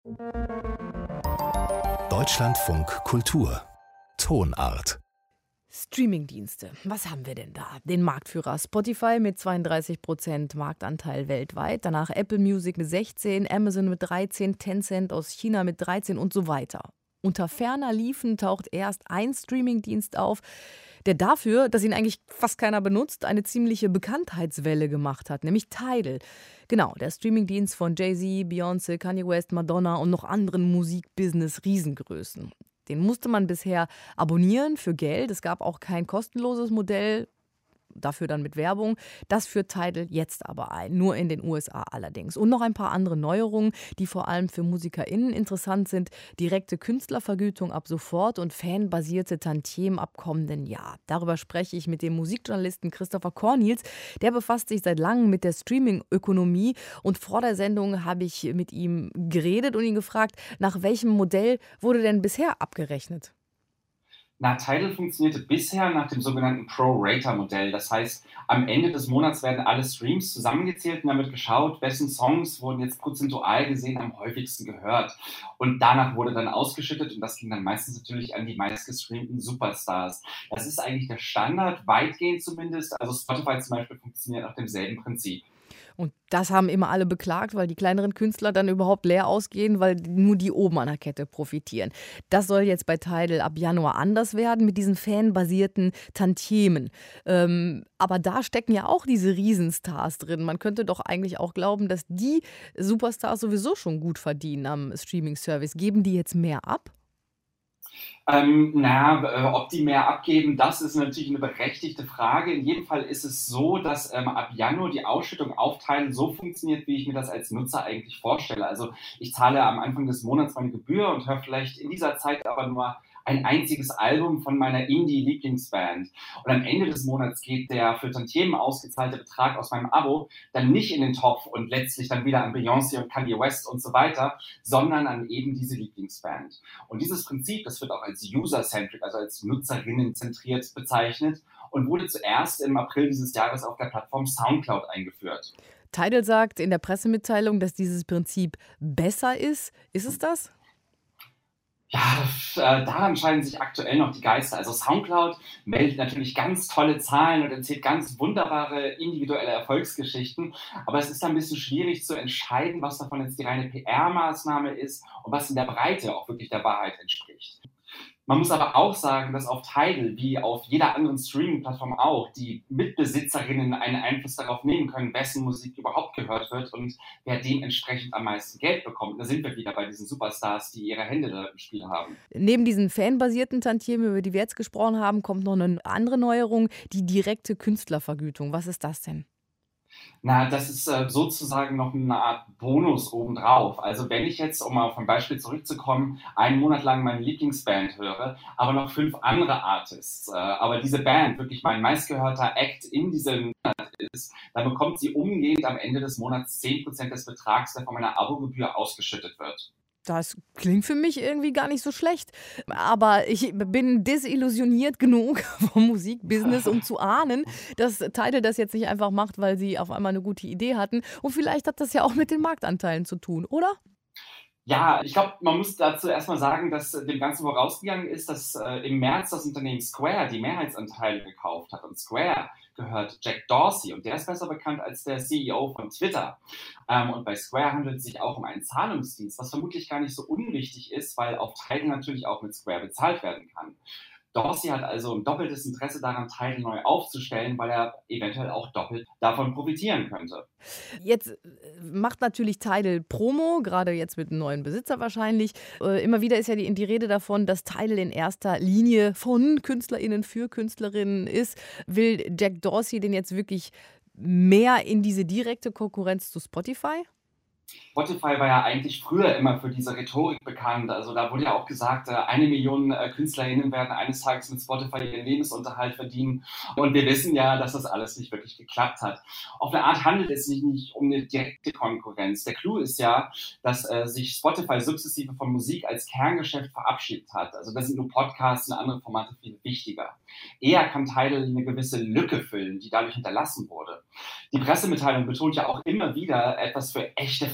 Deutschlandfunk Kultur Tonart. Streamingdienste. Was haben wir denn da? Den Marktführer Spotify mit 32% Marktanteil weltweit, danach Apple Music mit 16, Amazon mit 13, Tencent aus China mit 13 und so weiter. Unter ferner Liefen taucht erst ein Streamingdienst auf, der dafür, dass ihn eigentlich fast keiner benutzt, eine ziemliche Bekanntheitswelle gemacht hat, nämlich Tidal. Genau, der Streamingdienst von Jay-Z, Beyoncé, Kanye West, Madonna und noch anderen Musikbusiness-Riesengrößen. Den musste man bisher abonnieren für Geld. Es gab auch kein kostenloses Modell, dafür dann mit Werbung. Das führt Tidal jetzt aber ein, nur in den USA allerdings. Und noch ein paar andere Neuerungen, die vor allem für MusikerInnen interessant sind. Direkte Künstlervergütung ab sofort und fanbasierte Tantiemen ab kommenden Jahr. Darüber spreche ich mit dem Musikjournalisten Christopher Cornils. Der befasst sich seit langem mit der Streaming-Ökonomie. Und vor der Sendung habe ich mit ihm geredet und ihn gefragt, nach welchem Modell wurde denn bisher abgerechnet? Tidal funktionierte bisher nach dem sogenannten Pro-Rata-Modell. Das heißt, am Ende des Monats werden alle Streams zusammengezählt und dann wird geschaut, wessen Songs wurden jetzt prozentual gesehen am häufigsten gehört. Und danach wurde dann ausgeschüttet und das ging dann meistens natürlich an die meistgestreamten Superstars. Das ist eigentlich der Standard, weitgehend zumindest. Also Spotify zum Beispiel funktioniert nach demselben Prinzip. Und das haben immer alle beklagt, weil die kleineren Künstler dann überhaupt leer ausgehen, weil nur die oben an der Kette profitieren. Das soll jetzt bei Tidal ab Januar anders werden mit diesen fanbasierten Tantiemen. Aber da stecken ja auch diese Riesenstars drin. Man könnte doch eigentlich auch glauben, dass die Superstars sowieso schon gut verdienen am Streaming-Service. Geben die jetzt mehr ab? Ob die mehr abgeben, das ist natürlich eine berechtigte Frage. In jedem Fall ist es so, dass ab Januar die Ausschüttung auf Tidal so funktioniert, wie ich mir das als Nutzer eigentlich vorstelle. Also ich zahle am Anfang des Monats meine Gebühr und höre vielleicht in dieser Zeit aber nur ein einziges Album von meiner Indie-Lieblingsband. Und am Ende des Monats geht der für Tantiemen ausgezahlte Betrag aus meinem Abo dann nicht in den Topf und letztlich dann wieder an Beyoncé und Kanye West und so weiter, sondern an eben diese Lieblingsband. Und dieses Prinzip, das wird auch als User-Centric, also als Nutzerinnen-zentriert bezeichnet und wurde zuerst im April dieses Jahres auf der Plattform Soundcloud eingeführt. Tidal sagt in der Pressemitteilung, dass dieses Prinzip besser ist. Ist es das? Ja, daran scheiden sich aktuell noch die Geister. Also Soundcloud meldet natürlich ganz tolle Zahlen und erzählt ganz wunderbare individuelle Erfolgsgeschichten. Aber es ist ein bisschen schwierig zu entscheiden, was davon jetzt die reine PR-Maßnahme ist und was in der Breite auch wirklich der Wahrheit entspricht. Man muss aber auch sagen, dass auf Tidal, wie auf jeder anderen Streaming-Plattform auch, die Mitbesitzerinnen einen Einfluss darauf nehmen können, wessen Musik überhaupt gehört wird und wer dementsprechend am meisten Geld bekommt. Da sind wir wieder bei diesen Superstars, die ihre Hände da im Spiel haben. Neben diesen fanbasierten Tantiemen, über die wir jetzt gesprochen haben, kommt noch eine andere Neuerung, die direkte Künstlervergütung. Was ist das denn? Das ist sozusagen noch eine Art Bonus obendrauf. Also wenn ich jetzt, um auf ein Beispiel zurückzukommen, einen Monat lang meine Lieblingsband höre, aber noch 5 andere Artists, aber diese Band wirklich mein meistgehörter Act in diesem Monat ist, dann bekommt sie umgehend am Ende des Monats 10% des Betrags, der von meiner Abogebühr ausgeschüttet wird. Das klingt für mich irgendwie gar nicht so schlecht. Aber ich bin desillusioniert genug vom Musikbusiness, um zu ahnen, dass Tidal das jetzt nicht einfach macht, weil sie auf einmal eine gute Idee hatten. Und vielleicht hat das ja auch mit den Marktanteilen zu tun, oder? Ja, ich glaube, man muss dazu erstmal sagen, dass dem Ganzen vorausgegangen ist, dass im März das Unternehmen Square die Mehrheitsanteile gekauft hat. Und Square gehört Jack Dorsey und der ist besser bekannt als der CEO von Twitter. Und bei Square handelt es sich auch um einen Zahlungsdienst, was vermutlich gar nicht so unwichtig ist, weil auf Tidal natürlich auch mit Square bezahlt werden kann. Dorsey hat also ein doppeltes Interesse daran, Tidal neu aufzustellen, weil er eventuell auch doppelt davon profitieren könnte. Jetzt macht natürlich Tidal Promo, gerade jetzt mit einem neuen Besitzer wahrscheinlich. Immer wieder ist ja die Rede davon, dass Tidal in erster Linie von KünstlerInnen für KünstlerInnen ist. Will Jack Dorsey denn jetzt wirklich mehr in diese direkte Konkurrenz zu Spotify? Spotify war ja eigentlich früher immer für diese Rhetorik bekannt. Also da wurde ja auch gesagt, 1 Million KünstlerInnen werden eines Tages mit Spotify ihren Lebensunterhalt verdienen. Und wir wissen ja, dass das alles nicht wirklich geklappt hat. Auf eine Art handelt es sich nicht um eine direkte Konkurrenz. Der Clou ist ja, dass sich Spotify sukzessive von Musik als Kerngeschäft verabschiedet hat. Also da sind nur Podcasts und andere Formate viel wichtiger. Eher kann Tidal eine gewisse Lücke füllen, die dadurch hinterlassen wurde. Die Pressemitteilung betont ja auch immer wieder, etwas für echte Fans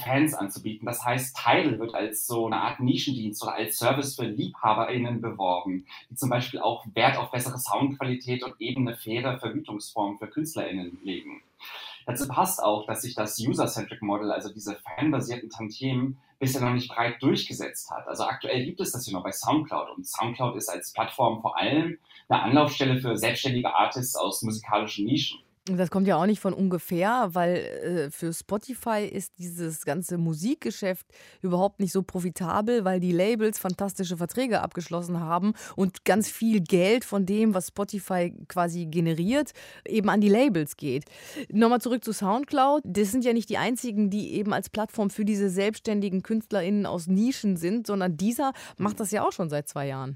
Fans anzubieten. Das heißt, Tidal wird als so eine Art Nischendienst oder als Service für LiebhaberInnen beworben, die zum Beispiel auch Wert auf bessere Soundqualität und eben eine faire Vergütungsform für KünstlerInnen legen. Dazu passt auch, dass sich das User-Centric Model, also diese fanbasierten Tantiemen, bisher noch nicht breit durchgesetzt hat. Also aktuell gibt es das hier noch bei SoundCloud und SoundCloud ist als Plattform vor allem eine Anlaufstelle für selbstständige Artists aus musikalischen Nischen. Das kommt ja auch nicht von ungefähr, weil für Spotify ist dieses ganze Musikgeschäft überhaupt nicht so profitabel, weil die Labels fantastische Verträge abgeschlossen haben und ganz viel Geld von dem, was Spotify quasi generiert, eben an die Labels geht. Nochmal zurück zu SoundCloud. Das sind ja nicht die einzigen, die eben als Plattform für diese selbstständigen KünstlerInnen aus Nischen sind, sondern dieser macht das ja auch schon seit 2 Jahren.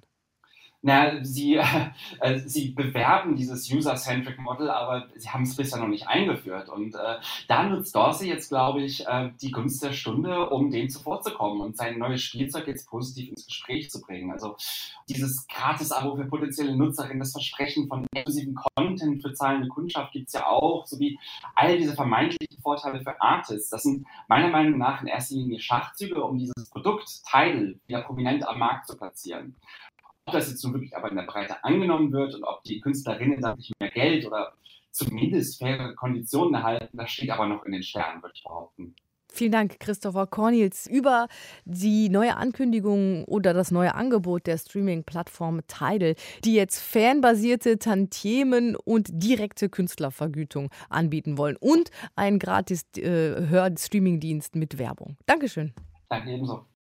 Sie bewerben dieses User-Centric Model, aber sie haben es bisher noch nicht eingeführt. Und da nutzt Dorsey jetzt, glaube ich, die Gunst der Stunde, um dem zuvorzukommen und sein neues Spielzeug jetzt positiv ins Gespräch zu bringen. Also dieses Gratis-Abo für potenzielle Nutzerinnen, das Versprechen von exklusiven Content für zahlende Kundschaft gibt es ja auch, sowie all diese vermeintlichen Vorteile für Artists. Das sind meiner Meinung nach in erster Linie Schachzüge, um dieses Produkt Tidal wieder prominent am Markt zu platzieren. Ob das jetzt nun wirklich aber in der Breite angenommen wird und ob die Künstlerinnen dann nicht mehr Geld oder zumindest faire Konditionen erhalten, das steht aber noch in den Sternen, würde ich behaupten. Vielen Dank, Christopher Cornils, über die neue Ankündigung oder das neue Angebot der Streaming-Plattform Tidal, die jetzt fanbasierte Tantiemen und direkte Künstlervergütung anbieten wollen und einen gratis Hör-Streaming-Dienst mit Werbung. Dankeschön. Danke ebenso.